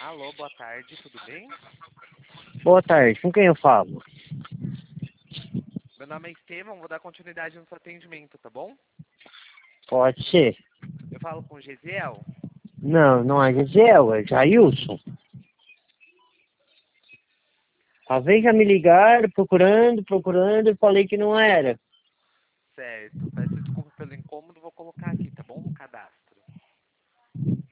Alô, boa tarde, tudo bem? Boa tarde, com quem eu falo? Meu nome é Estevam, vou dar continuidade no seu atendimento, tá bom? Pode ser. Eu falo com o Gesiel. Não, não é Gisel, é Jailson. Às vezes já me ligaram procurando, e falei que não era. Certo, peço desculpa pelo incômodo, vou colocar aqui, tá bom? No cadastro.